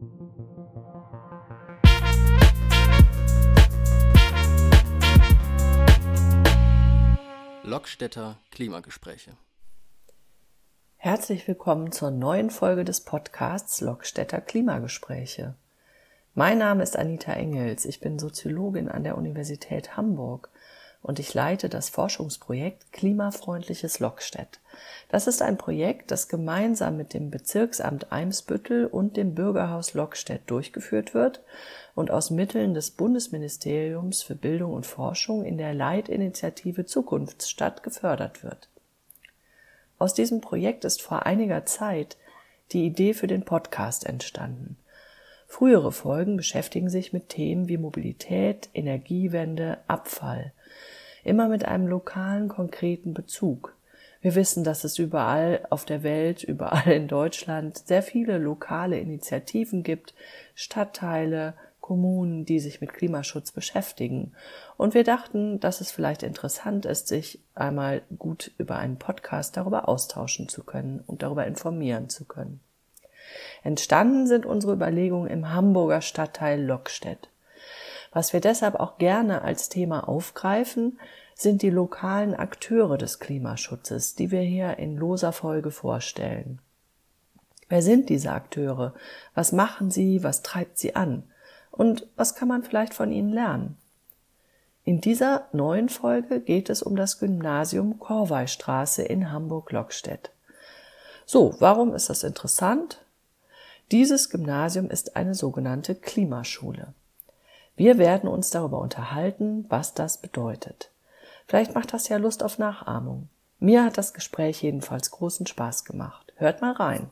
Lokstädter Klimagespräche. Herzlich willkommen zur neuen Folge des Podcasts Lokstädter Klimagespräche. Mein Name ist Anita Engels, ich bin Soziologin an der Universität Hamburg und ich leite das Forschungsprojekt Klimafreundliches Lokstedt. Das ist ein Projekt, das gemeinsam mit dem Bezirksamt Eimsbüttel und dem Bürgerhaus Lokstedt durchgeführt wird und aus Mitteln des Bundesministeriums für Bildung und Forschung in der Leitinitiative Zukunftsstadt gefördert wird. Aus diesem Projekt ist vor einiger Zeit die Idee für den Podcast entstanden. Frühere Folgen beschäftigen sich mit Themen wie Mobilität, Energiewende, Abfall. Immer mit einem lokalen, konkreten Bezug. Wir wissen, dass es überall auf der Welt, überall in Deutschland sehr viele lokale Initiativen gibt, Stadtteile, Kommunen, die sich mit Klimaschutz beschäftigen. Und wir dachten, dass es vielleicht interessant ist, sich einmal gut über einen Podcast darüber austauschen zu können und darüber informieren zu können. Entstanden sind unsere Überlegungen im Hamburger Stadtteil Lokstedt. Was wir deshalb auch gerne als Thema aufgreifen, sind die lokalen Akteure des Klimaschutzes, die wir hier in loser Folge vorstellen. Wer sind diese Akteure? Was machen sie? Was treibt sie an? Und was kann man vielleicht von ihnen lernen? In dieser neuen Folge geht es um das Gymnasium Korveistraße in Hamburg-Lokstedt. So, warum ist das interessant? Dieses Gymnasium ist eine sogenannte Klimaschule. Wir werden uns darüber unterhalten, was das bedeutet. Vielleicht macht das ja Lust auf Nachahmung. Mir hat das Gespräch jedenfalls großen Spaß gemacht. Hört mal rein.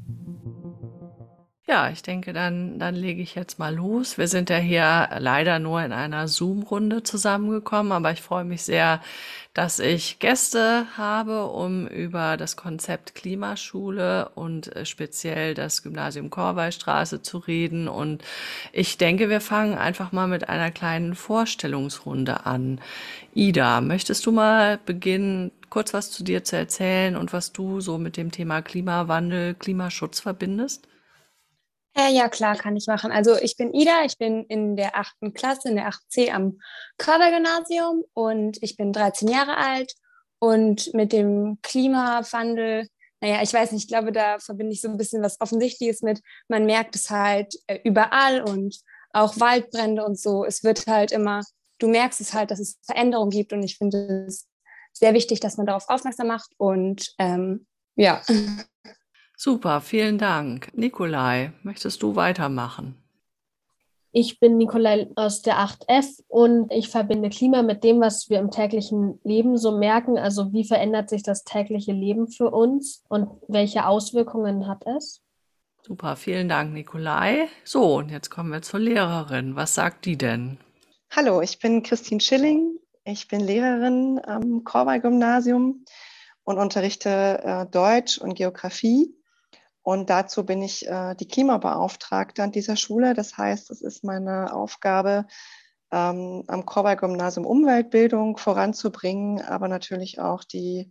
Ja, ich denke, dann lege ich jetzt mal los. Wir sind ja hier leider nur in einer Zoom-Runde zusammengekommen, aber ich freue mich sehr, dass ich Gäste habe, um über das Konzept Klimaschule und speziell das Gymnasium Korveistraße zu reden. Und ich denke, wir fangen einfach mal mit einer kleinen Vorstellungsrunde an. Ida, möchtest du mal beginnen, kurz was zu dir zu erzählen und was du so mit dem Thema Klimawandel, Klimaschutz verbindest? Ja, klar, kann ich machen. Also ich bin Ida, ich bin in der 8. Klasse, in der 8C am Körber-Gymnasium und ich bin 13 Jahre alt und mit dem Klimawandel, naja, ich weiß nicht, ich glaube, da verbinde ich so ein bisschen was Offensichtliches mit. Man merkt es halt überall und auch Waldbrände und so. Es wird halt immer, du merkst es halt, dass es Veränderungen gibt und ich finde es sehr wichtig, dass man darauf aufmerksam macht und ja. Super, vielen Dank. Nikolai, möchtest du weitermachen? Ich bin Nikolai aus der 8F und ich verbinde Klima mit dem, was wir im täglichen Leben so merken. Also wie verändert sich das tägliche Leben für uns und welche Auswirkungen hat es? Super, vielen Dank, Nikolai. So, und jetzt kommen wir zur Lehrerin. Was sagt die denn? Hallo, ich bin Christine Schilling. Ich bin Lehrerin am Korvei-Gymnasium und unterrichte Deutsch und Geografie. Und dazu bin ich die Klimabeauftragte an dieser Schule. Das heißt, es ist meine Aufgabe, am Korvei-Gymnasium Umweltbildung voranzubringen, aber natürlich auch die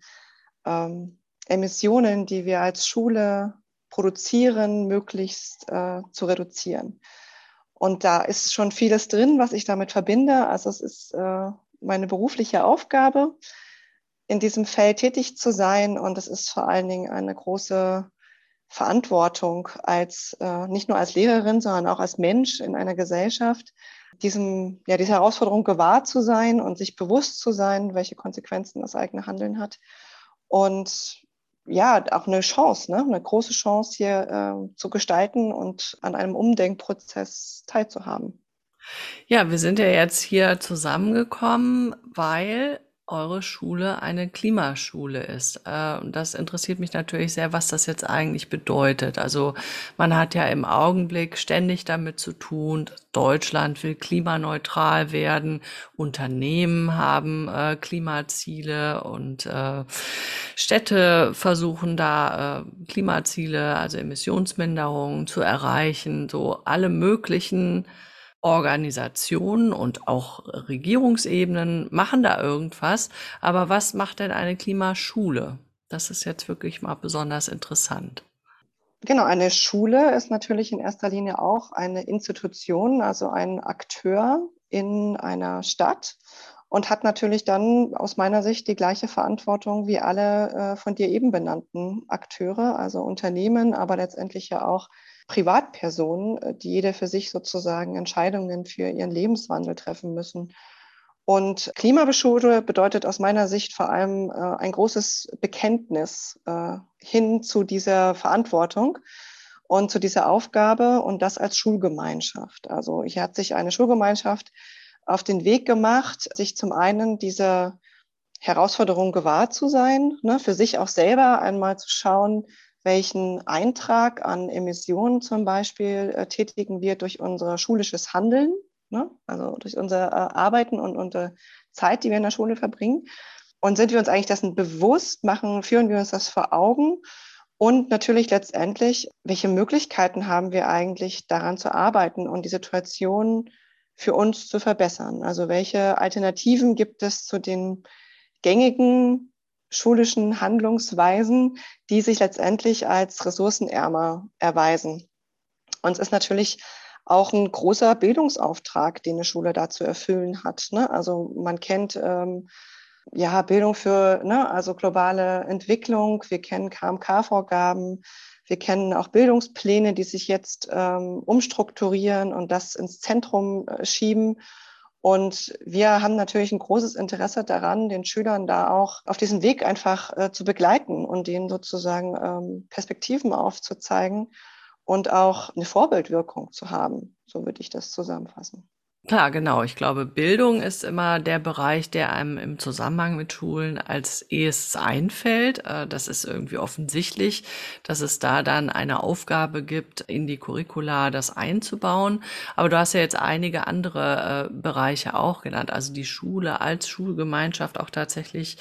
Emissionen, die wir als Schule produzieren, möglichst zu reduzieren. Und da ist schon vieles drin, was ich damit verbinde. Also es ist meine berufliche Aufgabe, in diesem Feld tätig zu sein. Und es ist vor allen Dingen eine große Verantwortung als nicht nur als Lehrerin, sondern auch als Mensch in einer Gesellschaft, dieser Herausforderung gewahr zu sein und sich bewusst zu sein, welche Konsequenzen das eigene Handeln hat. Und ja, auch eine Chance, eine große Chance hier zu gestalten und an einem Umdenkprozess teilzuhaben. Ja, wir sind ja jetzt hier zusammengekommen, weil eure Schule eine Klimaschule ist. Und das interessiert mich natürlich sehr, was das jetzt eigentlich bedeutet. Also man hat ja im Augenblick ständig damit zu tun, Deutschland will klimaneutral werden, Unternehmen haben Klimaziele und Städte versuchen da Klimaziele, also Emissionsminderungen zu erreichen, so alle möglichen Organisationen und auch Regierungsebenen machen da irgendwas. Aber was macht denn eine Klimaschule? Das ist jetzt wirklich mal besonders interessant. Genau, eine Schule ist natürlich in erster Linie auch eine Institution, also ein Akteur in einer Stadt und hat natürlich dann aus meiner Sicht die gleiche Verantwortung wie alle von dir eben benannten Akteure, also Unternehmen, aber letztendlich ja auch Privatpersonen, die jede für sich sozusagen Entscheidungen für ihren Lebenswandel treffen müssen. Und Klimaschule bedeutet aus meiner Sicht vor allem ein großes Bekenntnis hin zu dieser Verantwortung und zu dieser Aufgabe und das als Schulgemeinschaft. Also hier hat sich eine Schulgemeinschaft auf den Weg gemacht, sich zum einen dieser Herausforderung gewahr zu sein, ne, für sich auch selber einmal zu schauen, welchen Eintrag an Emissionen zum Beispiel tätigen wir durch unser schulisches Handeln, ne, also durch unser Arbeiten und unsere Zeit, die wir in der Schule verbringen. Und sind wir uns eigentlich dessen bewusst, führen wir uns das vor Augen? Und natürlich letztendlich, welche Möglichkeiten haben wir eigentlich daran zu arbeiten und die Situation für uns zu verbessern? Also welche Alternativen gibt es zu den gängigen schulischen Handlungsweisen, die sich letztendlich als ressourcenärmer erweisen? Und es ist natürlich auch ein großer Bildungsauftrag, den eine Schule da zu erfüllen hat, ne? Also man kennt Bildung für, ne, also globale Entwicklung. Wir kennen KMK-Vorgaben. Wir kennen auch Bildungspläne, die sich jetzt umstrukturieren und das ins Zentrum schieben. Und wir haben natürlich ein großes Interesse daran, den Schülern da auch auf diesem Weg einfach zu begleiten und denen sozusagen Perspektiven aufzuzeigen und auch eine Vorbildwirkung zu haben. So würde ich das zusammenfassen. Klar, genau. Ich glaube, Bildung ist immer der Bereich, der einem im Zusammenhang mit Schulen als erstes einfällt. Das ist irgendwie offensichtlich, dass es da dann eine Aufgabe gibt, in die Curricula das einzubauen. Aber du hast ja jetzt einige andere Bereiche auch genannt. Also die Schule als Schulgemeinschaft auch tatsächlich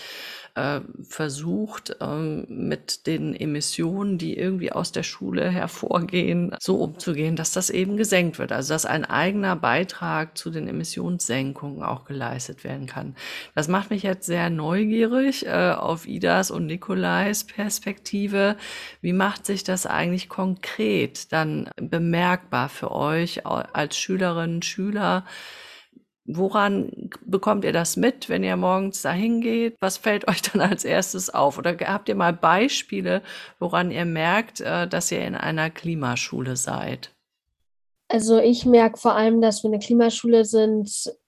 versucht, mit den Emissionen, die irgendwie aus der Schule hervorgehen, so umzugehen, dass das eben gesenkt wird. Also dass ein eigener Beitrag zu den Emissionssenkungen auch geleistet werden kann. Das macht mich jetzt sehr neugierig auf Idas und Nikolais Perspektive. Wie macht sich das eigentlich konkret dann bemerkbar für euch als Schülerinnen und Schüler? Woran bekommt ihr das mit, wenn ihr morgens dahin geht? Was fällt euch dann als erstes auf? Oder habt ihr mal Beispiele, woran ihr merkt, dass ihr in einer Klimaschule seid? Also ich merke vor allem, dass wir eine Klimaschule sind,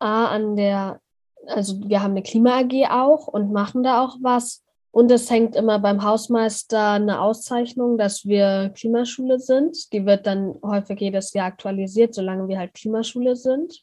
also wir haben eine Klima-AG auch und machen da auch was. Und es hängt immer beim Hausmeister eine Auszeichnung, dass wir Klimaschule sind. Die wird dann häufig jedes Jahr aktualisiert, solange wir halt Klimaschule sind.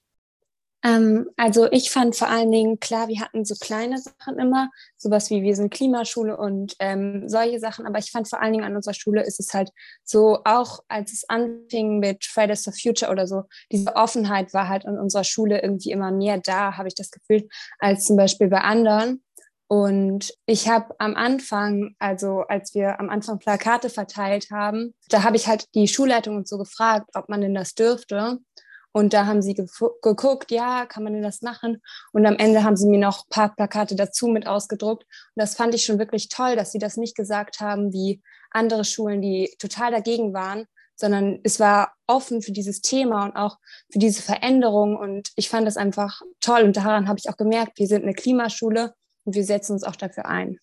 Also ich fand vor allen Dingen, klar, wir hatten so kleine Sachen immer, sowas wie wir sind Klimaschule und solche Sachen, aber ich fand vor allen Dingen an unserer Schule ist es halt so, auch als es anfing mit Fridays for Future oder so, diese Offenheit war halt an unserer Schule irgendwie immer mehr da, habe ich das Gefühl, als zum Beispiel bei anderen. Und ich habe am Anfang, also als wir am Anfang Plakate verteilt haben, da habe ich halt die Schulleitung und so gefragt, ob man denn das dürfte. Und da haben sie geguckt, ja, kann man denn das machen? Und am Ende haben sie mir noch ein paar Plakate dazu mit ausgedruckt. Und das fand ich schon wirklich toll, dass sie das nicht gesagt haben wie andere Schulen, die total dagegen waren, sondern es war offen für dieses Thema und auch für diese Veränderung. Und ich fand das einfach toll. Und daran habe ich auch gemerkt, wir sind eine Klimaschule und wir setzen uns auch dafür ein.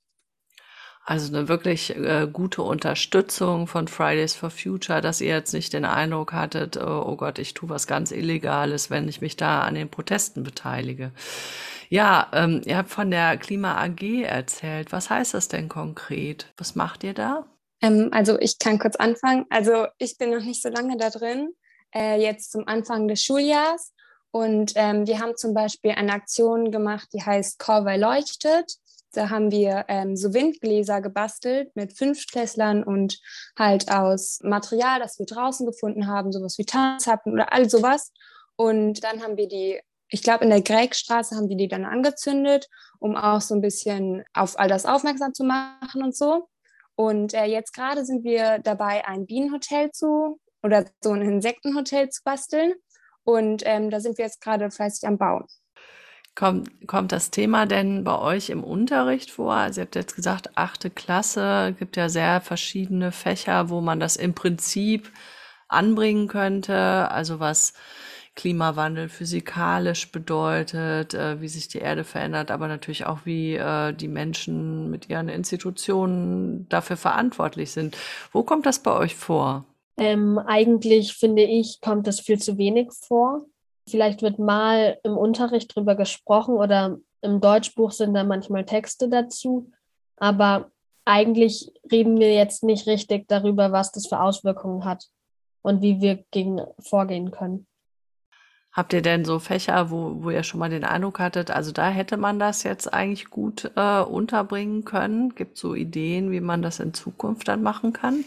Also eine wirklich gute Unterstützung von Fridays for Future, dass ihr jetzt nicht den Eindruck hattet, oh Gott, ich tue was ganz Illegales, wenn ich mich da an den Protesten beteilige. Ja, ihr habt von der Klima AG erzählt. Was heißt das denn konkret? Was macht ihr da? Also ich kann kurz anfangen. Also ich bin noch nicht so lange da drin, jetzt zum Anfang des Schuljahrs. Und wir haben zum Beispiel eine Aktion gemacht, die heißt Corvey leuchtet. Da haben wir so Windgläser gebastelt mit 5-Klässlern und halt aus Material, das wir draußen gefunden haben, sowas wie Tanzhappen oder all sowas. Und dann haben wir die, ich glaube in der Gregstraße haben wir die dann angezündet, um auch so ein bisschen auf all das aufmerksam zu machen und so. Und jetzt gerade sind wir dabei, ein Bienenhotel oder so ein Insektenhotel zu basteln. Und da sind wir jetzt gerade fleißig am Bauen. Kommt das Thema denn bei euch im Unterricht vor? Also ihr habt jetzt gesagt, 8. Klasse, gibt ja sehr verschiedene Fächer, wo man das im Prinzip anbringen könnte. Also was Klimawandel physikalisch bedeutet, wie sich die Erde verändert, aber natürlich auch, wie die Menschen mit ihren Institutionen dafür verantwortlich sind. Wo kommt das bei euch vor? Eigentlich finde ich, kommt das viel zu wenig vor. Vielleicht wird mal im Unterricht drüber gesprochen oder im Deutschbuch sind da manchmal Texte dazu. Aber eigentlich reden wir jetzt nicht richtig darüber, was das für Auswirkungen hat und wie wir gegen vorgehen können. Habt ihr denn so Fächer, wo ihr schon mal den Eindruck hattet, also da hätte man das jetzt eigentlich gut unterbringen können? Gibt es so Ideen, wie man das in Zukunft dann machen kann?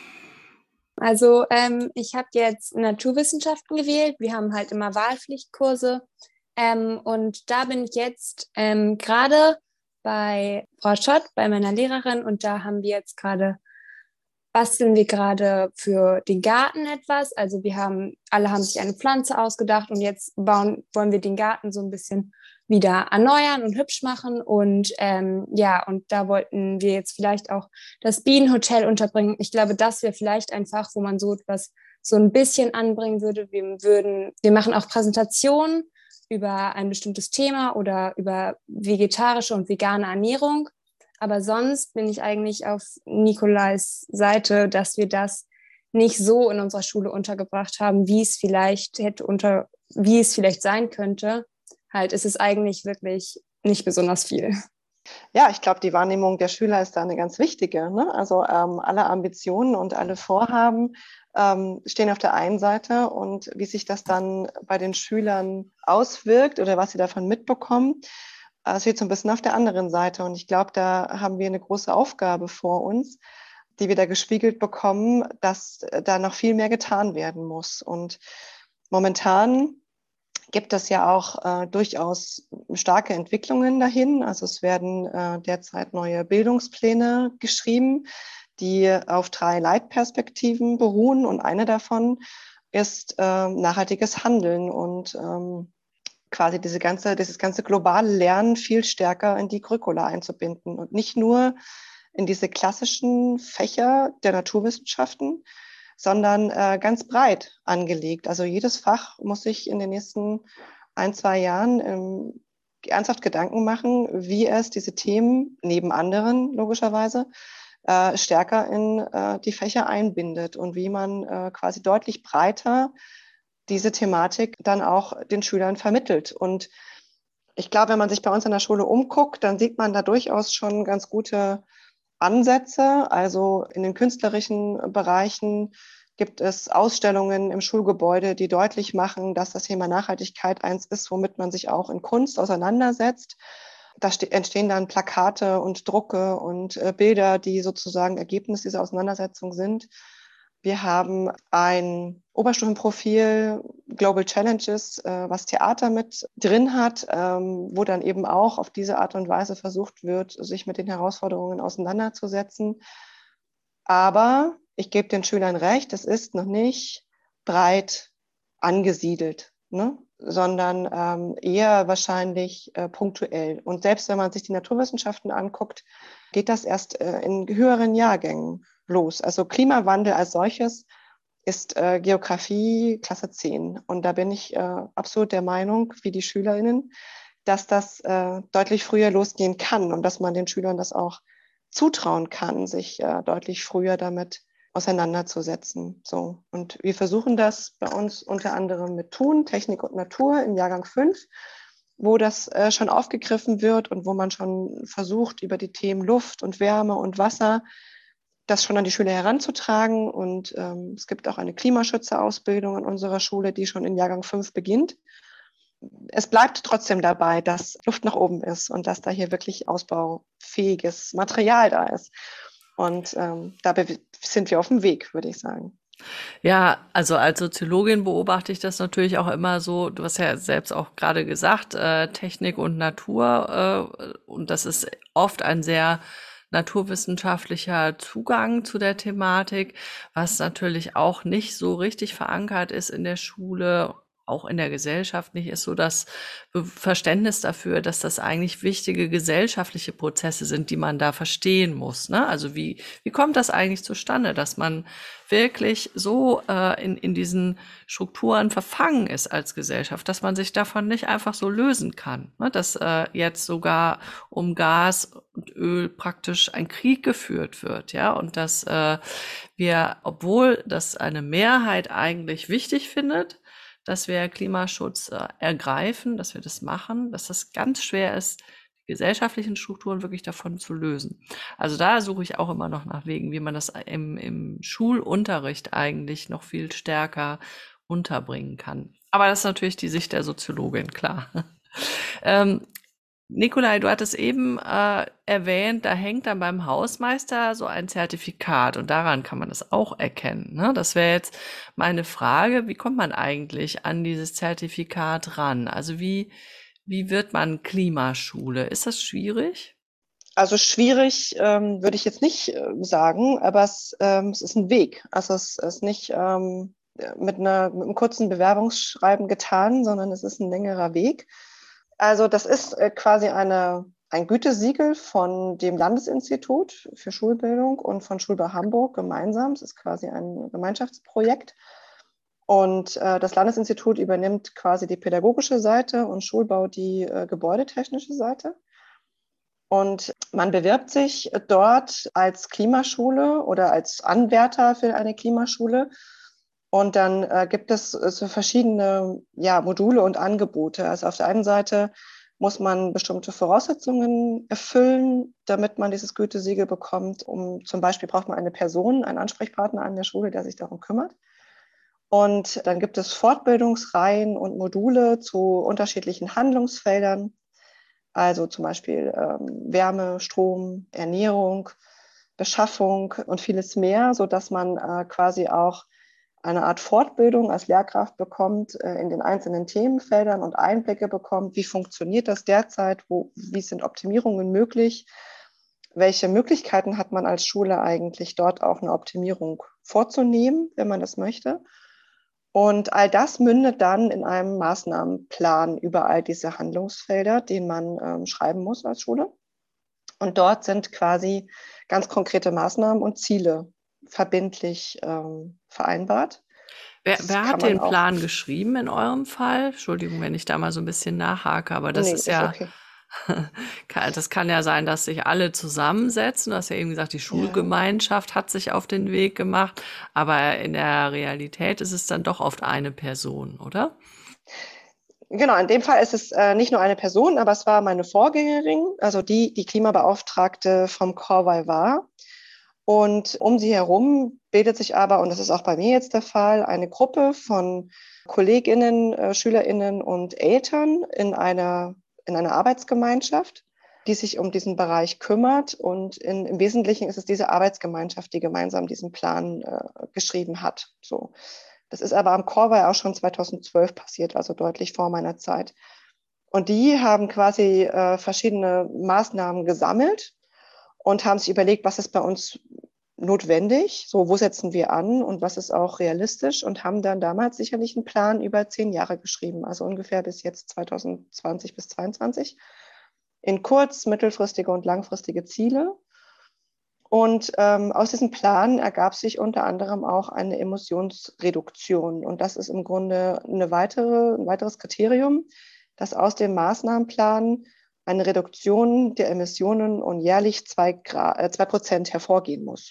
Also ich habe jetzt Naturwissenschaften gewählt. Wir haben halt immer Wahlpflichtkurse. Und da bin ich jetzt gerade bei Frau Schott, bei meiner Lehrerin. Und da basteln wir gerade für den Garten etwas. Also alle haben sich eine Pflanze ausgedacht und jetzt wollen wir den Garten so ein bisschen wieder erneuern und hübsch machen. Und und da wollten wir jetzt vielleicht auch das Bienenhotel unterbringen. Ich glaube, das wäre vielleicht ein Fach, wo man so etwas so ein bisschen anbringen würde. Wir machen auch Präsentationen über ein bestimmtes Thema oder über vegetarische und vegane Ernährung. Aber sonst bin ich eigentlich auf Nikolais Seite, dass wir das nicht so in unserer Schule untergebracht haben, wie es vielleicht sein könnte. Halt, ist es eigentlich wirklich nicht besonders viel. Ja, ich glaube, die Wahrnehmung der Schüler ist da eine ganz wichtige. Ne? Also alle Ambitionen und alle Vorhaben stehen auf der einen Seite und wie sich das dann bei den Schülern auswirkt oder was sie davon mitbekommen, es steht so ein bisschen auf der anderen Seite. Und ich glaube, da haben wir eine große Aufgabe vor uns, die wir da gespiegelt bekommen, dass da noch viel mehr getan werden muss. Und momentan gibt es ja auch durchaus starke Entwicklungen dahin. Also es werden derzeit neue Bildungspläne geschrieben, die auf 3 Leitperspektiven beruhen. Und eine davon ist nachhaltiges Handeln und quasi dieses ganze globale Lernen viel stärker in die Curricula einzubinden und nicht nur in diese klassischen Fächer der Naturwissenschaften, sondern ganz breit angelegt. Also jedes Fach muss sich in den nächsten 1-2 Jahren ernsthaft Gedanken machen, wie es diese Themen neben anderen logischerweise stärker in die Fächer einbindet und wie man quasi deutlich breiter diese Thematik dann auch den Schülern vermittelt. Und ich glaube, wenn man sich bei uns an der Schule umguckt, dann sieht man da durchaus schon ganz gute Ansätze. Also in den künstlerischen Bereichen gibt es Ausstellungen im Schulgebäude, die deutlich machen, dass das Thema Nachhaltigkeit eins ist, womit man sich auch in Kunst auseinandersetzt. Da entstehen dann Plakate und Drucke und Bilder, die sozusagen Ergebnis dieser Auseinandersetzung sind. Wir haben ein Oberstufenprofil Global Challenges, was Theater mit drin hat, wo dann eben auch auf diese Art und Weise versucht wird, sich mit den Herausforderungen auseinanderzusetzen. Aber ich gebe den Schülern recht, es ist noch nicht breit angesiedelt, ne? Sondern eher wahrscheinlich punktuell. Und selbst wenn man sich die Naturwissenschaften anguckt, geht das erst in höheren Jahrgängen los. Also Klimawandel als solches ist Geografie Klasse 10. Und da bin ich absolut der Meinung, wie die SchülerInnen, dass das deutlich früher losgehen kann und dass man den Schülern das auch zutrauen kann, sich deutlich früher damit auseinanderzusetzen. So. Und wir versuchen das bei uns unter anderem mit Thun, Technik und Natur im Jahrgang 5, wo das schon aufgegriffen wird und wo man schon versucht, über die Themen Luft und Wärme und Wasser das schon an die Schüler heranzutragen. Und es gibt auch eine Klimaschützerausbildung in unserer Schule, die schon in Jahrgang 5 beginnt. Es bleibt trotzdem dabei, dass Luft nach oben ist und dass da hier wirklich ausbaufähiges Material da ist. Und da sind wir auf dem Weg, würde ich sagen. Ja, also als Soziologin beobachte ich das natürlich auch immer so, du hast ja selbst auch gerade gesagt, Technik und Natur, und das ist oft ein sehr naturwissenschaftlicher Zugang zu der Thematik, was natürlich auch nicht so richtig verankert ist in der Schule, auch in der Gesellschaft nicht ist so das Verständnis dafür, dass das eigentlich wichtige gesellschaftliche Prozesse sind, die man da verstehen muss, ne? Also wie kommt das eigentlich zustande, dass man wirklich so in diesen Strukturen verfangen ist als Gesellschaft, dass man sich davon nicht einfach so lösen kann, ne? Dass jetzt sogar um Gas und Öl praktisch ein Krieg geführt wird, ja, und dass wir, obwohl das eine Mehrheit eigentlich wichtig findet, dass wir Klimaschutz ergreifen, dass wir das machen, dass das ganz schwer ist, die gesellschaftlichen Strukturen wirklich davon zu lösen. Also da suche ich auch immer noch nach Wegen, wie man das im Schulunterricht eigentlich noch viel stärker unterbringen kann. Aber das ist natürlich die Sicht der Soziologin, klar. Nikolai, du hattest eben erwähnt, da hängt dann beim Hausmeister so ein Zertifikat und daran kann man das auch erkennen, ne? Das wäre jetzt meine Frage, wie kommt man eigentlich an dieses Zertifikat ran? Also wie wird man Klimaschule? Ist das schwierig? Also schwierig würde ich jetzt nicht sagen, aber es ist ein Weg. Also es ist nicht mit einem kurzen Bewerbungsschreiben getan, sondern es ist ein längerer Weg. Also das ist quasi ein Gütesiegel von dem Landesinstitut für Schulbildung und von Schulbau Hamburg gemeinsam. Es ist quasi ein Gemeinschaftsprojekt. Und das Landesinstitut übernimmt quasi die pädagogische Seite und Schulbau die gebäudetechnische Seite. Und man bewirbt sich dort als Klimaschule oder als Anwärter für eine Klimaschule. Und dann gibt es so verschiedene Module und Angebote. Also auf der einen Seite muss man bestimmte Voraussetzungen erfüllen, damit man dieses Gütesiegel bekommt. Zum Beispiel braucht man eine Person, einen Ansprechpartner an der Schule, der sich darum kümmert. Und dann gibt es Fortbildungsreihen und Module zu unterschiedlichen Handlungsfeldern. Also zum Beispiel Wärme, Strom, Ernährung, Beschaffung und vieles mehr, sodass man quasi auch eine Art Fortbildung als Lehrkraft bekommt in den einzelnen Themenfeldern und Einblicke bekommt, wie funktioniert das derzeit, wie sind Optimierungen möglich, welche Möglichkeiten hat man als Schule eigentlich dort auch eine Optimierung vorzunehmen, wenn man das möchte. Und all das mündet dann in einem Maßnahmenplan über all diese Handlungsfelder, den man schreiben muss als Schule. Und dort sind quasi ganz konkrete Maßnahmen und Ziele verbindlich vereinbart. Wer hat den Plan geschrieben in eurem Fall? Entschuldigung, wenn ich da mal so ein bisschen nachhake, aber das ist ja, okay. Das kann ja sein, dass sich alle zusammensetzen. Du hast ja eben gesagt, die Schulgemeinschaft hat sich auf den Weg gemacht, aber in der Realität ist es dann doch oft eine Person, oder? Genau, in dem Fall ist es nicht nur eine Person, aber es war meine Vorgängerin, also die Klimabeauftragte vom Corval war. Und um sie herum bildet sich aber, und das ist auch bei mir jetzt der Fall, eine Gruppe von KollegInnen, SchülerInnen und Eltern in einer Arbeitsgemeinschaft, die sich um diesen Bereich kümmert. Und im Wesentlichen ist es diese Arbeitsgemeinschaft, die gemeinsam diesen Plan geschrieben hat. So. Das ist aber am Corval auch schon 2012 passiert, also deutlich vor meiner Zeit. Und die haben quasi verschiedene Maßnahmen gesammelt und haben sich überlegt, was ist bei uns notwendig, so wo setzen wir an und was ist auch realistisch, und haben dann damals sicherlich einen Plan über 10 Jahre geschrieben, also ungefähr bis jetzt 2020 bis 2022, in kurz-, mittelfristige und langfristige Ziele. Und aus diesem Plan ergab sich unter anderem auch eine Emissionsreduktion. Und das ist im Grunde ein weiteres Kriterium, dass aus dem Maßnahmenplan eine Reduktion der Emissionen um jährlich 2% hervorgehen muss.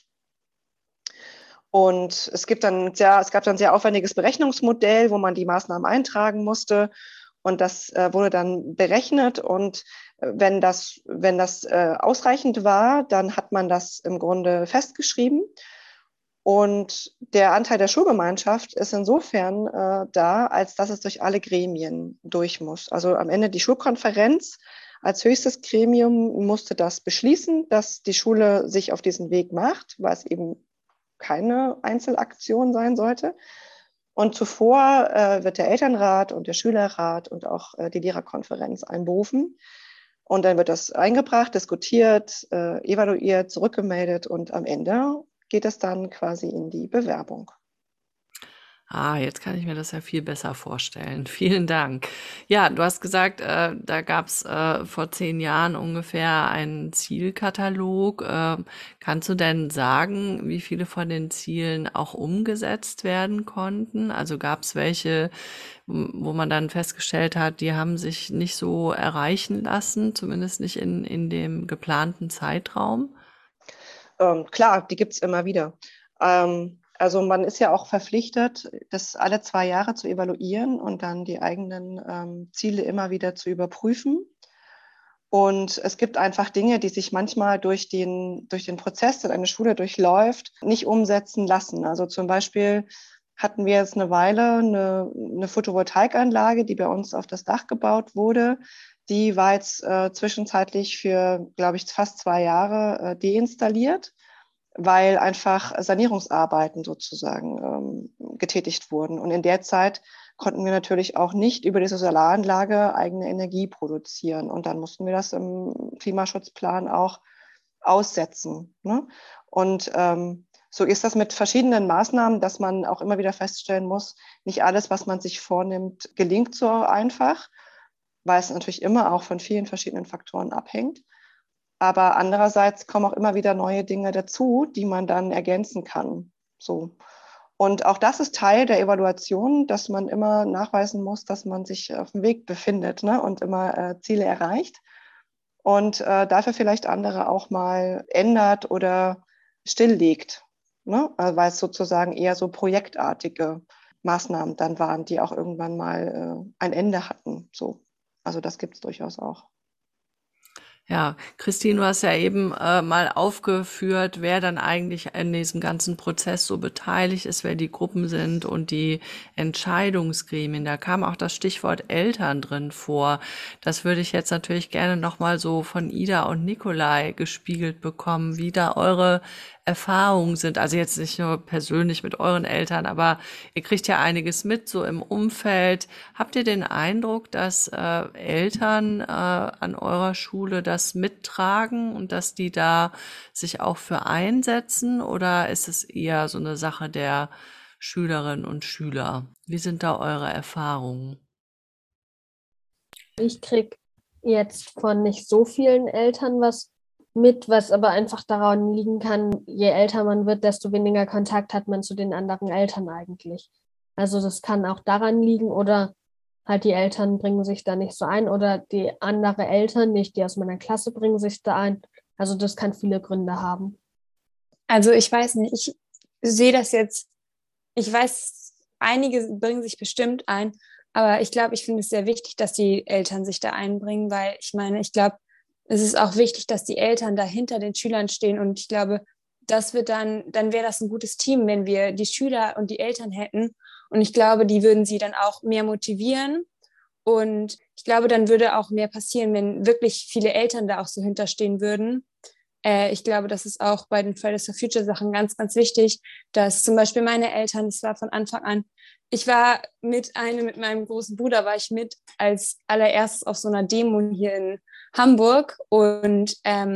Und es gab dann ein sehr aufwendiges Berechnungsmodell, wo man die Maßnahmen eintragen musste. Und das wurde dann berechnet. Und wenn das ausreichend war, dann hat man das im Grunde festgeschrieben. Und der Anteil der Schulgemeinschaft ist insofern da, als dass es durch alle Gremien durch muss. Also am Ende die Schulkonferenz als höchstes Gremium musste das beschließen, dass die Schule sich auf diesen Weg macht, weil es eben keine Einzelaktion sein sollte. Und zuvor wird der Elternrat und der Schülerrat und auch die Lehrerkonferenz einberufen. Und dann wird das eingebracht, diskutiert, evaluiert, zurückgemeldet und am Ende geht es dann quasi in die Bewerbung. Jetzt kann ich mir das ja viel besser vorstellen. Vielen Dank. Ja, du hast gesagt, da gab es vor 10 Jahren ungefähr einen Zielkatalog. Kannst du denn sagen, wie viele von den Zielen auch umgesetzt werden konnten? Also gab es welche, wo man dann festgestellt hat, die haben sich nicht so erreichen lassen, zumindest nicht in dem geplanten Zeitraum? Klar, die gibt es immer wieder. Also man ist ja auch verpflichtet, das alle 2 Jahre zu evaluieren und dann die eigenen Ziele immer wieder zu überprüfen. Und es gibt einfach Dinge, die sich manchmal durch den Prozess, den eine Schule durchläuft, nicht umsetzen lassen. Also zum Beispiel hatten wir jetzt eine Weile eine Photovoltaikanlage, die bei uns auf das Dach gebaut wurde. Die war jetzt zwischenzeitlich für, glaube ich, fast 2 Jahre deinstalliert, weil einfach Sanierungsarbeiten sozusagen getätigt wurden. Und in der Zeit konnten wir natürlich auch nicht über diese Solaranlage eigene Energie produzieren. Und dann mussten wir das im Klimaschutzplan auch aussetzen. Ne? Und so ist das mit verschiedenen Maßnahmen, dass man auch immer wieder feststellen muss, nicht alles, was man sich vornimmt, gelingt so einfach, weil es natürlich immer auch von vielen verschiedenen Faktoren abhängt. Aber andererseits kommen auch immer wieder neue Dinge dazu, die man dann ergänzen kann. So. Und auch das ist Teil der Evaluation, dass man immer nachweisen muss, dass man sich auf dem Weg befindet, ne, und immer Ziele erreicht und dafür vielleicht andere auch mal ändert oder stilllegt, ne, weil es sozusagen eher so projektartige Maßnahmen dann waren, die auch irgendwann mal ein Ende hatten. So. Also das gibt es durchaus auch. Ja, Christine, du hast ja eben mal aufgeführt, wer dann eigentlich in diesem ganzen Prozess so beteiligt ist, wer die Gruppen sind und die Entscheidungsgremien. Da kam auch das Stichwort Eltern drin vor. Das würde ich jetzt natürlich gerne nochmal so von Ida und Nikolai gespiegelt bekommen, wie da eure Erfahrungen sind. Also jetzt nicht nur persönlich mit euren Eltern, aber ihr kriegt ja einiges mit, so im Umfeld. Habt ihr den Eindruck, dass Eltern an eurer Schule das mittragen und dass die da sich auch für einsetzen? Oder ist es eher so eine Sache der Schülerinnen und Schüler? Wie sind da eure Erfahrungen? Ich kriege jetzt von nicht so vielen Eltern was mit, was aber einfach daran liegen kann, je älter man wird, desto weniger Kontakt hat man zu den anderen Eltern eigentlich. Also das kann auch daran liegen oder halt die Eltern bringen sich da nicht so ein oder die andere Eltern, nicht die aus meiner Klasse, bringen sich da ein. Also das kann viele Gründe haben. Also ich weiß nicht, ich sehe das jetzt, ich weiß, einige bringen sich bestimmt ein, aber ich glaube, ich finde es sehr wichtig, dass die Eltern sich da einbringen, weil ich meine, ich glaube, es ist auch wichtig, dass die Eltern da hinter den Schülern stehen und ich glaube, das wird dann wäre das ein gutes Team, wenn wir die Schüler und die Eltern hätten und ich glaube, die würden sie dann auch mehr motivieren und ich glaube, dann würde auch mehr passieren, wenn wirklich viele Eltern da auch so hinterstehen würden. Ich glaube, das ist auch bei den Fridays for Future Sachen ganz, ganz wichtig, dass zum Beispiel meine Eltern, das war von Anfang an, ich war mit meinem großen Bruder, war ich mit als allererstes auf so einer Demo hier in Hamburg und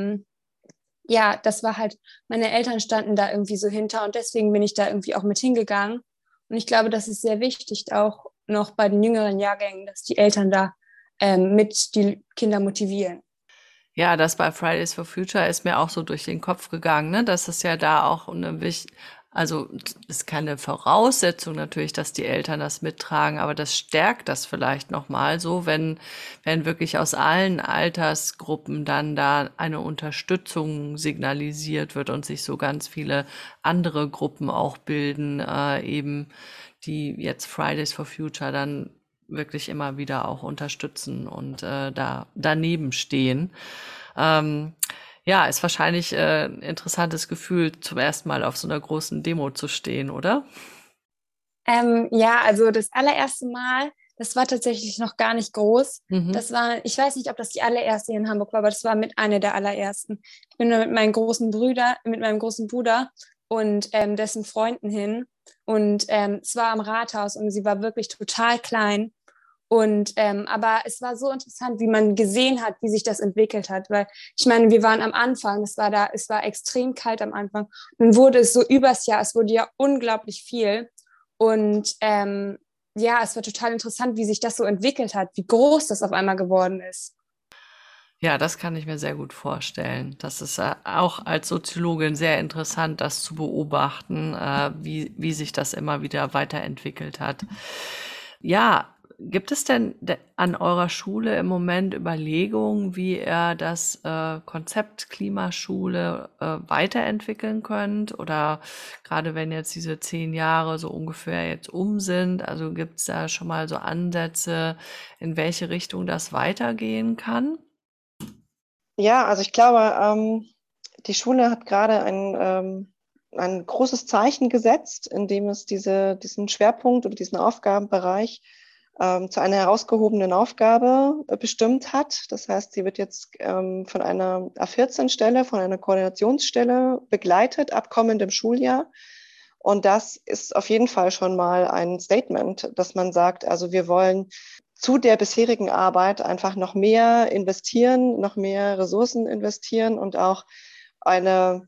ja, das war halt, meine Eltern standen da irgendwie so hinter und deswegen bin ich da irgendwie auch mit hingegangen und ich glaube, das ist sehr wichtig, auch noch bei den jüngeren Jahrgängen, dass die Eltern da mit die Kinder motivieren. Ja, das bei Fridays for Future ist mir auch so durch den Kopf gegangen, ne? Dass es ja da auch also ist keine Voraussetzung natürlich, dass die Eltern das mittragen, aber das stärkt das vielleicht nochmal so, wenn wirklich aus allen Altersgruppen dann da eine Unterstützung signalisiert wird und sich so ganz viele andere Gruppen auch bilden, eben die jetzt Fridays for Future dann wirklich immer wieder auch unterstützen und da daneben stehen. Ja, ist wahrscheinlich ein interessantes Gefühl, zum ersten Mal auf so einer großen Demo zu stehen, oder? Ja, also das allererste Mal, das war tatsächlich noch gar nicht groß. Mhm. Das war, ich weiß nicht, ob das die allererste hier in Hamburg war, aber das war mit einer der allerersten. Ich bin da mit meinem großen Bruder und dessen Freunden hin. Und es war am Rathaus und sie war wirklich total klein. Und aber es war so interessant, wie man gesehen hat, wie sich das entwickelt hat. Weil ich meine, wir waren am Anfang, es war extrem kalt am Anfang. Nun wurde es so übers Jahr, es wurde ja unglaublich viel. Und ja, es war total interessant, wie sich das so entwickelt hat, wie groß das auf einmal geworden ist. Ja, das kann ich mir sehr gut vorstellen. Das ist auch als Soziologin sehr interessant, das zu beobachten, wie sich das immer wieder weiterentwickelt hat. Ja, gibt es denn an eurer Schule im Moment Überlegungen, wie ihr das Konzept Klimaschule weiterentwickeln könnt? Oder gerade wenn jetzt diese 10 Jahre so ungefähr jetzt sind, also gibt es da schon mal so Ansätze, in welche Richtung das weitergehen kann? Ja, also ich glaube, die Schule hat gerade ein großes Zeichen gesetzt, indem es diesen Schwerpunkt oder diesen Aufgabenbereich zu einer herausgehobenen Aufgabe bestimmt hat. Das heißt, sie wird jetzt von einer A14-Stelle, von einer Koordinationsstelle begleitet ab kommendem Schuljahr. Und das ist auf jeden Fall schon mal ein Statement, dass man sagt, also wir wollen zu der bisherigen Arbeit einfach noch mehr investieren, noch mehr Ressourcen investieren und auch ein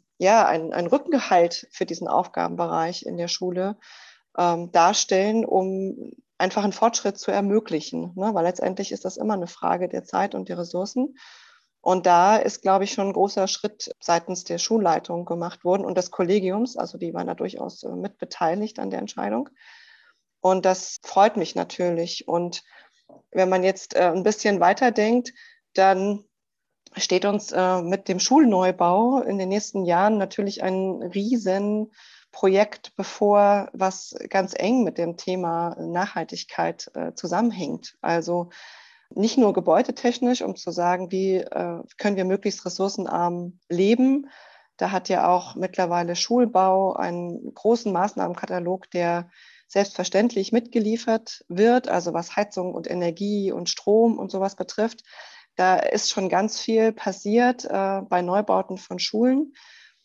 Rückenhalt für diesen Aufgabenbereich in der Schule darstellen, um einfach einen Fortschritt zu ermöglichen. Ne? Weil letztendlich ist das immer eine Frage der Zeit und der Ressourcen. Und da ist, glaube ich, schon ein großer Schritt seitens der Schulleitung gemacht worden und des Kollegiums. Also die waren da durchaus mit beteiligt an der Entscheidung. Und das freut mich natürlich. Und wenn man jetzt ein bisschen weiterdenkt, dann steht uns mit dem Schulneubau in den nächsten Jahren natürlich ein Riesenprojekt bevor, was ganz eng mit dem Thema Nachhaltigkeit zusammenhängt. Also nicht nur gebäudetechnisch, um zu sagen, wie können wir möglichst ressourcenarm leben. Da hat ja auch mittlerweile Schulbau einen großen Maßnahmenkatalog, der selbstverständlich mitgeliefert wird, also was Heizung und Energie und Strom und sowas betrifft. Da ist schon ganz viel passiert bei Neubauten von Schulen.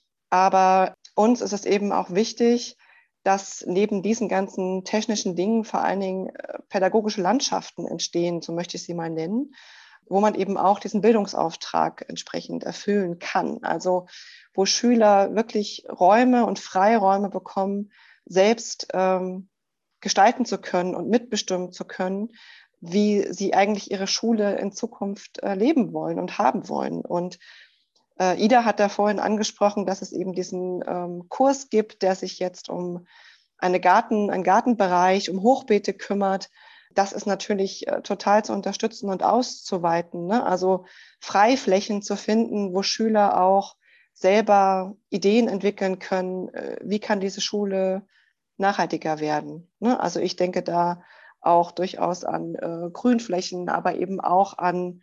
Aber uns ist es eben auch wichtig, dass neben diesen ganzen technischen Dingen vor allen Dingen pädagogische Landschaften entstehen, so möchte ich sie mal nennen, wo man eben auch diesen Bildungsauftrag entsprechend erfüllen kann. Also wo Schüler wirklich Räume und Freiräume bekommen, selbst gestalten zu können und mitbestimmen zu können, wie sie eigentlich ihre Schule in Zukunft leben wollen und haben wollen. Und Ida hat da vorhin angesprochen, dass es eben diesen Kurs gibt, der sich jetzt um einen Gartenbereich, um Hochbeete kümmert. Das ist natürlich total zu unterstützen und auszuweiten. Ne? Also Freiflächen zu finden, wo Schüler auch selber Ideen entwickeln können, wie kann diese Schule nachhaltiger werden. Ne? Also ich denke da auch durchaus an Grünflächen, aber eben auch an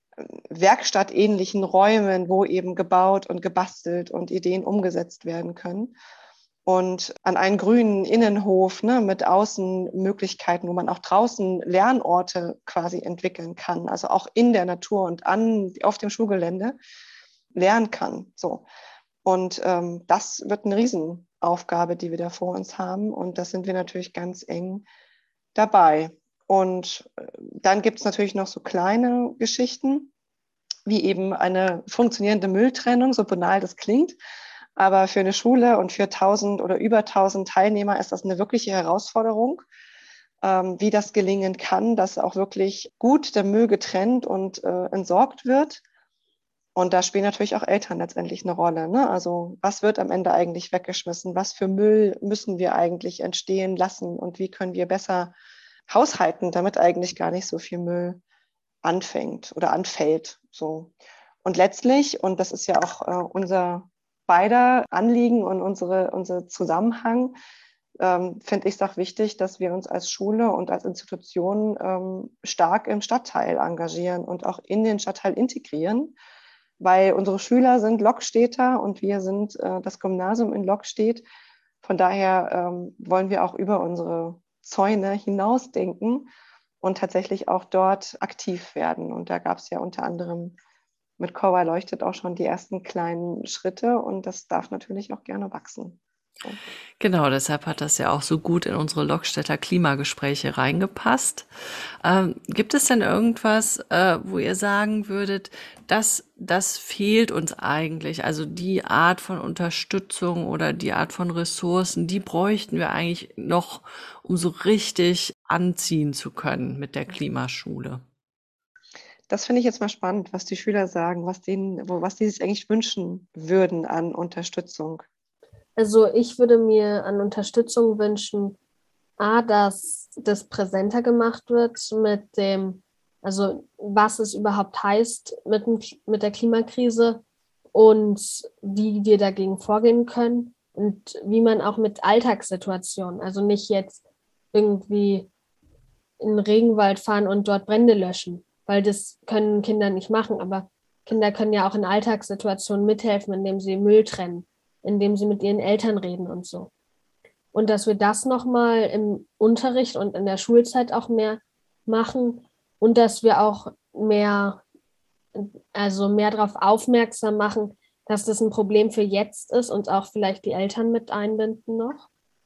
werkstattähnlichen Räumen, wo eben gebaut und gebastelt und Ideen umgesetzt werden können. Und an einen grünen Innenhof, ne, mit Außenmöglichkeiten, wo man auch draußen Lernorte quasi entwickeln kann, also auch in der Natur und auf dem Schulgelände lernen kann. So. Und das wird eine Riesenaufgabe, die wir da vor uns haben. Und da sind wir natürlich ganz eng dabei. Und dann gibt es natürlich noch so kleine Geschichten, wie eben eine funktionierende Mülltrennung, so banal das klingt. Aber für eine Schule und für 1000 oder über 1000 Teilnehmer ist das eine wirkliche Herausforderung, wie das gelingen kann, dass auch wirklich gut der Müll getrennt und entsorgt wird. Und da spielen natürlich auch Eltern letztendlich eine Rolle. Ne? Also was wird am Ende eigentlich weggeschmissen? Was für Müll müssen wir eigentlich entstehen lassen? Und wie können wir besser haushalten, damit eigentlich gar nicht so viel Müll anfängt oder anfällt. So. Und letztlich, und das ist ja auch unser beider Anliegen und unser Zusammenhang, finde ich es auch wichtig, dass wir uns als Schule und als Institution stark im Stadtteil engagieren und auch in den Stadtteil integrieren, weil unsere Schüler sind Lokstädter und wir sind das Gymnasium in Lokstedt. Von daher wollen wir auch über unsere Zäune hinausdenken und tatsächlich auch dort aktiv werden. Und da gab es ja unter anderem mit Cora leuchtet auch schon die ersten kleinen Schritte und das darf natürlich auch gerne wachsen. Genau, deshalb hat das ja auch so gut in unsere Lokstädter Klimagespräche reingepasst. Gibt es denn irgendwas, wo ihr sagen würdet, das fehlt uns eigentlich? Also die Art von Unterstützung oder die Art von Ressourcen, die bräuchten wir eigentlich noch, um so richtig anziehen zu können mit der Klimaschule. Das finde ich jetzt mal spannend, was die Schüler sagen, was die sich eigentlich wünschen würden an Unterstützung. Also ich würde mir an Unterstützung wünschen, dass das präsenter gemacht wird mit dem, also was es überhaupt heißt mit der Klimakrise und wie wir dagegen vorgehen können und wie man auch mit Alltagssituationen, also nicht jetzt irgendwie in den Regenwald fahren und dort Brände löschen, weil das können Kinder nicht machen, aber Kinder können ja auch in Alltagssituationen mithelfen, indem sie Müll trennen, indem sie mit ihren Eltern reden und so. Und dass wir das nochmal im Unterricht und in der Schulzeit auch mehr machen und dass wir auch mehr darauf aufmerksam machen, dass das ein Problem für jetzt ist und auch vielleicht die Eltern mit einbinden noch.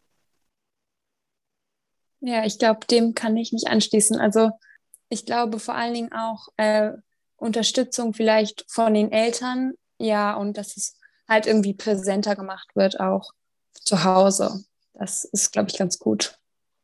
Ja, ich glaube, dem kann ich mich anschließen. Also ich glaube vor allen Dingen auch Unterstützung vielleicht von den Eltern, ja, und dass es halt irgendwie präsenter gemacht wird, auch zu Hause. Das ist, glaube ich, ganz gut.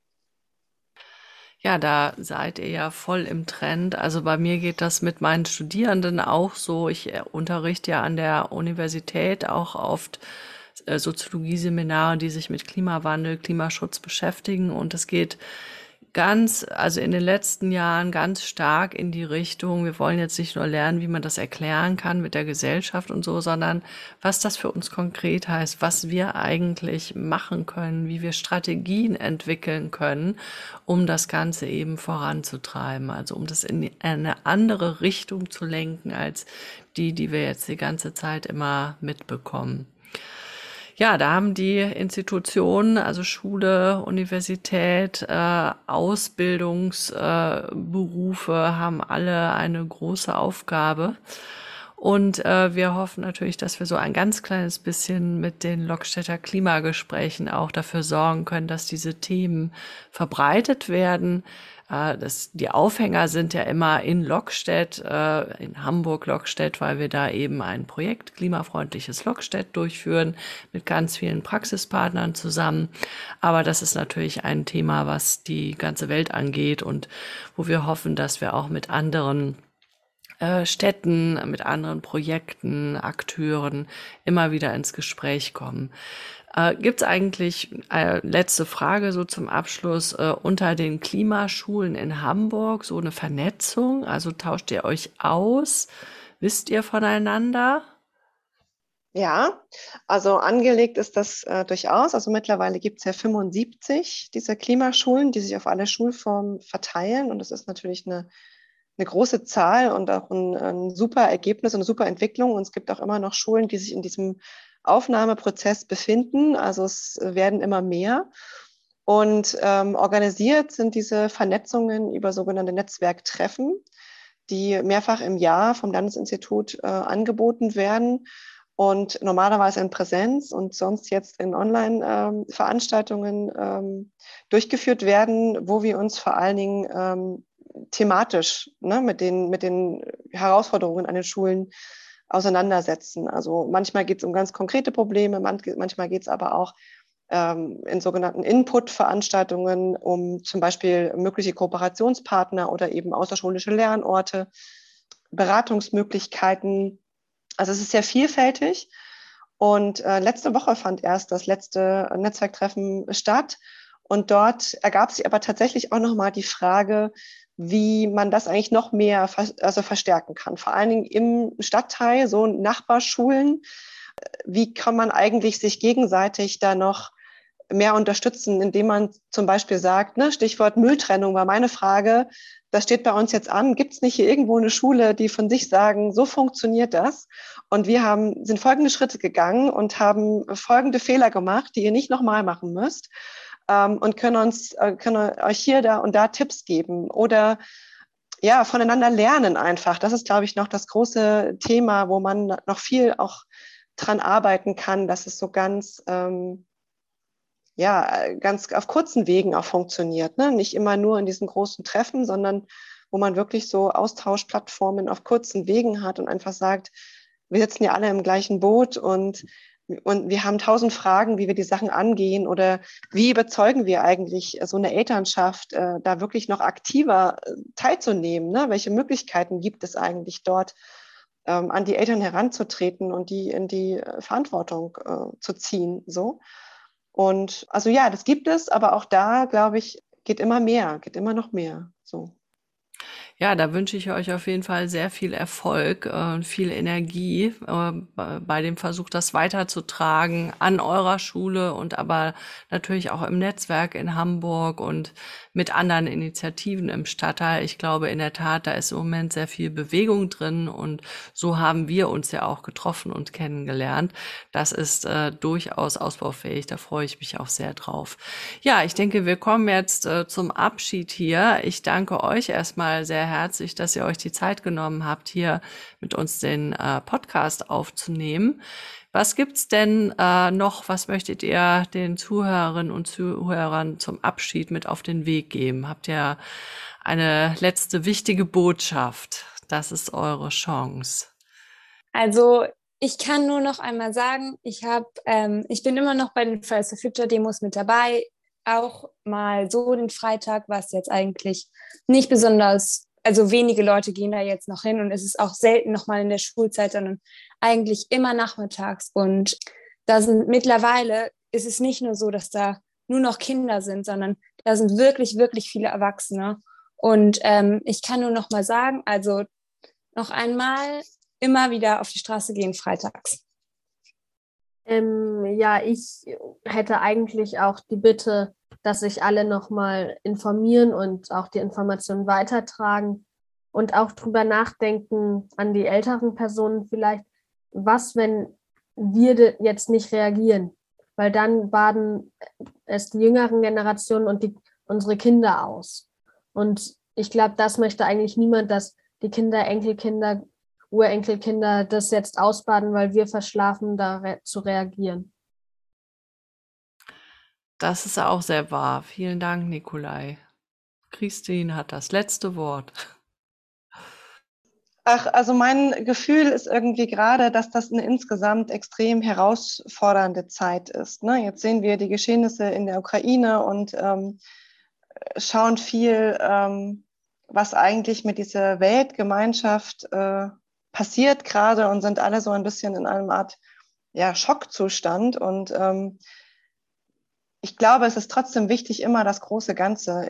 Ja, da seid ihr ja voll im Trend. Also bei mir geht das mit meinen Studierenden auch so. Ich unterrichte ja an der Universität auch oft Soziologie-Seminare, die sich mit Klimawandel, Klimaschutz beschäftigen. Und es geht also in den letzten Jahren ganz stark in die Richtung, wir wollen jetzt nicht nur lernen, wie man das erklären kann mit der Gesellschaft und so, sondern was das für uns konkret heißt, was wir eigentlich machen können, wie wir Strategien entwickeln können, um das Ganze eben voranzutreiben, also um das in eine andere Richtung zu lenken, als die wir jetzt die ganze Zeit immer mitbekommen. Ja, da haben die Institutionen, also Schule, Universität, Ausbildungsberufe, haben alle eine große Aufgabe. Und wir hoffen natürlich, dass wir so ein ganz kleines bisschen mit den Lokstädter Klimagesprächen auch dafür sorgen können, dass diese Themen verbreitet werden. Die Aufhänger sind ja immer in Lokstedt, in Hamburg-Lokstedt, weil wir da eben ein Projekt Klimafreundliches Lokstedt durchführen mit ganz vielen Praxispartnern zusammen. Aber das ist natürlich ein Thema, was die ganze Welt angeht und wo wir hoffen, dass wir auch mit anderen Städten, mit anderen Projekten, Akteuren immer wieder ins Gespräch kommen. Gibt es eigentlich, letzte Frage so zum Abschluss, unter den Klimaschulen in Hamburg so eine Vernetzung? Also tauscht ihr euch aus? Wisst ihr voneinander? Ja, also angelegt ist das durchaus. Also mittlerweile gibt es ja 75 dieser Klimaschulen, die sich auf alle Schulformen verteilen. Und das ist natürlich eine große Zahl und auch ein super Ergebnis und eine super Entwicklung. Und es gibt auch immer noch Schulen, die sich in diesem Aufnahmeprozess befinden. Also es werden immer mehr. Und organisiert sind diese Vernetzungen über sogenannte Netzwerktreffen, die mehrfach im Jahr vom Landesinstitut angeboten werden und normalerweise in Präsenz und sonst jetzt in Online-Veranstaltungen durchgeführt werden, wo wir uns vor allen Dingen thematisch mit den Herausforderungen an den Schulen auseinandersetzen. Also manchmal geht es um ganz konkrete Probleme, manchmal geht es aber auch in sogenannten Input-Veranstaltungen um zum Beispiel mögliche Kooperationspartner oder eben außerschulische Lernorte, Beratungsmöglichkeiten. Also es ist sehr vielfältig. Und letzte Woche fand erst das letzte Netzwerktreffen statt. Und dort ergab sich aber tatsächlich auch nochmal die Frage, wie man das eigentlich noch mehr verstärken kann. Vor allen Dingen im Stadtteil, so Nachbarschulen. Wie kann man eigentlich sich gegenseitig da noch mehr unterstützen, indem man zum Beispiel sagt, Stichwort Mülltrennung war meine Frage, das steht bei uns jetzt an, gibt es nicht hier irgendwo eine Schule, die von sich sagen, so funktioniert das? Und wir sind folgende Schritte gegangen und haben folgende Fehler gemacht, die ihr nicht nochmal machen müsst. Und können euch hier, da und da Tipps geben oder ja, voneinander lernen einfach. Das ist, glaube ich, noch das große Thema, wo man noch viel auch dran arbeiten kann, dass es so ganz ganz auf kurzen Wegen auch funktioniert. Ne? Nicht immer nur in diesen großen Treffen, sondern wo man wirklich so Austauschplattformen auf kurzen Wegen hat und einfach sagt, wir sitzen ja alle im gleichen Boot und wir haben 1000 Fragen, wie wir die Sachen angehen oder wie überzeugen wir eigentlich so eine Elternschaft, da wirklich noch aktiver teilzunehmen. Ne? Welche Möglichkeiten gibt es eigentlich dort, an die Eltern heranzutreten und die in die Verantwortung zu ziehen, so. Und also ja, das gibt es, aber auch da, glaube ich, geht immer noch mehr, so. Ja, da wünsche ich euch auf jeden Fall sehr viel Erfolg und viel Energie bei dem Versuch, das weiterzutragen an eurer Schule und aber natürlich auch im Netzwerk in Hamburg und mit anderen Initiativen im Stadtteil. Ich glaube in der Tat, da ist im Moment sehr viel Bewegung drin und so haben wir uns ja auch getroffen und kennengelernt. Das ist durchaus ausbaufähig, da freue ich mich auch sehr drauf. Ja, ich denke, wir kommen jetzt zum Abschied hier. Ich danke euch erstmal sehr herzlich, dass ihr euch die Zeit genommen habt, hier mit uns den Podcast aufzunehmen. Was gibt's denn noch, was möchtet ihr den Zuhörerinnen und Zuhörern zum Abschied mit auf den Weg geben? Habt ihr eine letzte wichtige Botschaft? Das ist eure Chance. Also ich kann nur noch einmal sagen, ich bin immer noch bei den Fridays for Future Demos mit dabei, auch mal so den Freitag, was jetzt eigentlich nicht besonders, also wenige Leute gehen da jetzt noch hin und es ist auch selten nochmal in der Schulzeit, sondern eigentlich immer nachmittags. Und mittlerweile ist es nicht nur so, dass da nur noch Kinder sind, sondern da sind wirklich, wirklich viele Erwachsene. Und ich kann nur noch mal sagen, also noch einmal immer wieder auf die Straße gehen freitags. Ja, ich hätte eigentlich auch die Bitte, dass sich alle nochmal informieren und auch die Informationen weitertragen und auch drüber nachdenken an die älteren Personen vielleicht, was, wenn wir jetzt nicht reagieren, weil dann baden es die jüngeren Generationen und unsere Kinder aus. Und ich glaube, das möchte eigentlich niemand, dass die Kinder, Enkelkinder, Urenkelkinder das jetzt ausbaden, weil wir verschlafen, da zu reagieren. Das ist auch sehr wahr. Vielen Dank, Nikolai. Christine hat das letzte Wort. Ach, also mein Gefühl ist irgendwie gerade, dass das eine insgesamt extrem herausfordernde Zeit ist. Ne? Jetzt sehen wir die Geschehnisse in der Ukraine und schauen viel, was eigentlich mit dieser Weltgemeinschaft passiert gerade und sind alle so ein bisschen in einem Art Schockzustand. Und ich glaube, es ist trotzdem wichtig, immer das große Ganze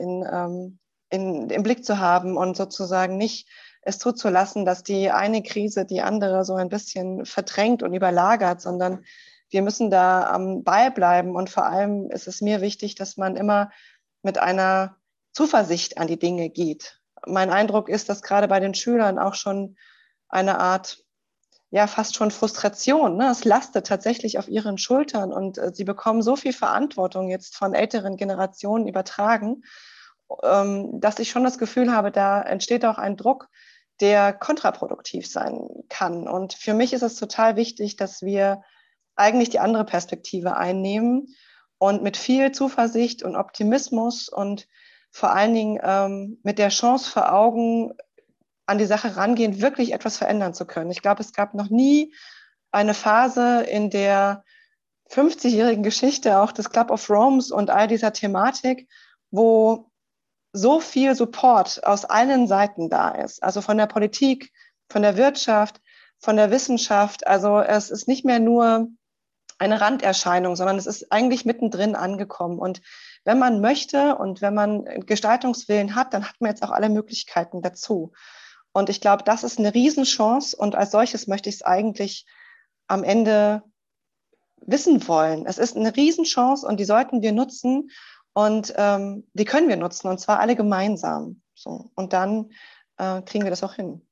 im Blick zu haben und sozusagen nicht es zuzulassen, dass die eine Krise die andere so ein bisschen verdrängt und überlagert, sondern wir müssen da am Ball bleiben. Und vor allem ist es mir wichtig, dass man immer mit einer Zuversicht an die Dinge geht. Mein Eindruck ist, dass gerade bei den Schülern auch schon eine Art, fast schon Frustration, ne? Es lastet tatsächlich auf ihren Schultern und sie bekommen so viel Verantwortung jetzt von älteren Generationen übertragen, dass ich schon das Gefühl habe, da entsteht auch ein Druck, der kontraproduktiv sein kann. Und für mich ist es total wichtig, dass wir eigentlich die andere Perspektive einnehmen und mit viel Zuversicht und Optimismus und vor allen Dingen mit der Chance vor Augen an die Sache rangehen, wirklich etwas verändern zu können. Ich glaube, es gab noch nie eine Phase in der 50-jährigen Geschichte auch des Club of Rome und all dieser Thematik, wo so viel Support aus allen Seiten da ist. Also von der Politik, von der Wirtschaft, von der Wissenschaft. Also es ist nicht mehr nur eine Randerscheinung, sondern es ist eigentlich mittendrin angekommen. Und wenn man möchte und wenn man Gestaltungswillen hat, dann hat man jetzt auch alle Möglichkeiten dazu. Und ich glaube, das ist eine Riesenchance und als solches möchte ich es eigentlich am Ende wissen wollen. Es ist eine Riesenchance und die sollten wir nutzen und die können wir nutzen und zwar alle gemeinsam. So. Und dann kriegen wir das auch hin.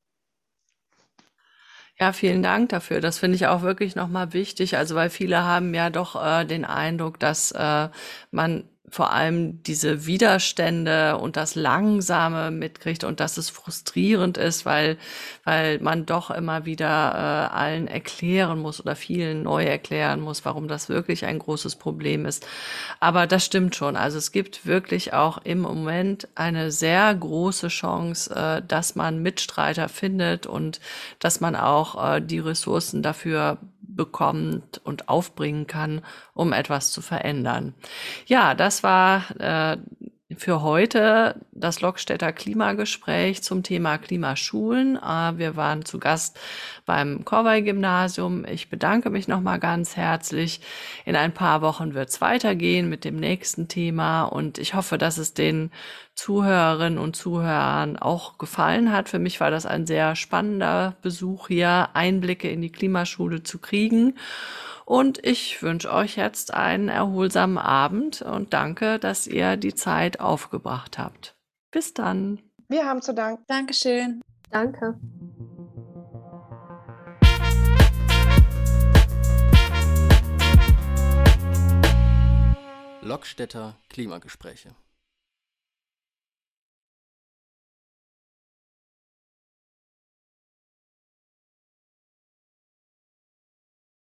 Ja, vielen Dank dafür. Das finde ich auch wirklich nochmal wichtig. Also, weil viele haben ja doch den Eindruck, dass man vor allem diese Widerstände und das Langsame mitkriegt und dass es frustrierend ist, weil man doch immer wieder allen erklären muss oder vielen neu erklären muss, warum das wirklich ein großes Problem ist. Aber das stimmt schon. Also es gibt wirklich auch im Moment eine sehr große Chance, dass man Mitstreiter findet und dass man auch die Ressourcen dafür bekommt und aufbringen kann, um etwas zu verändern. Ja, das war für heute das Lockstädter Klimagespräch zum Thema Klimaschulen. Wir waren zu Gast beim Korvey-Gymnasium. Ich bedanke mich nochmal ganz herzlich. In ein paar Wochen wird es weitergehen mit dem nächsten Thema und ich hoffe, dass es den Zuhörerinnen und Zuhörern auch gefallen hat. Für mich war das ein sehr spannender Besuch hier, Einblicke in die Klimaschule zu kriegen. Und ich wünsche euch jetzt einen erholsamen Abend und danke, dass ihr die Zeit aufgebracht habt. Bis dann. Wir haben zu danken. Dankeschön. Danke. Lockstädter Klimagespräche.